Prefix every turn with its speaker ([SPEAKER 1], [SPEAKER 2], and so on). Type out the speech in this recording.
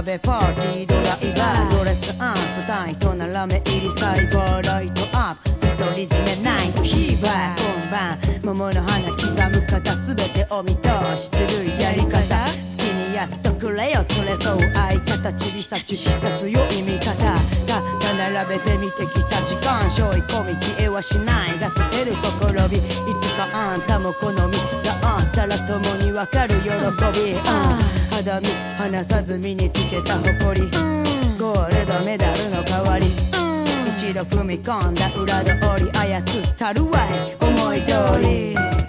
[SPEAKER 1] べパーティードライバードレスアップタイトなラメ入りサイバーライトアップ独り占めないとヒーバー今晩桃の花刻む方すべてお見通しするやり方好きにやっとくれよそれそう相方ちびしたちが強い味方が並べてみてきた時間背負い込み消えはしないが捨てる心火いつかあんたも好みがあったら共に分かる喜び肌身離さず身につけた誇りゴールドメダルの代わり一度踏み込んだ裏通り操ったるわい思い通り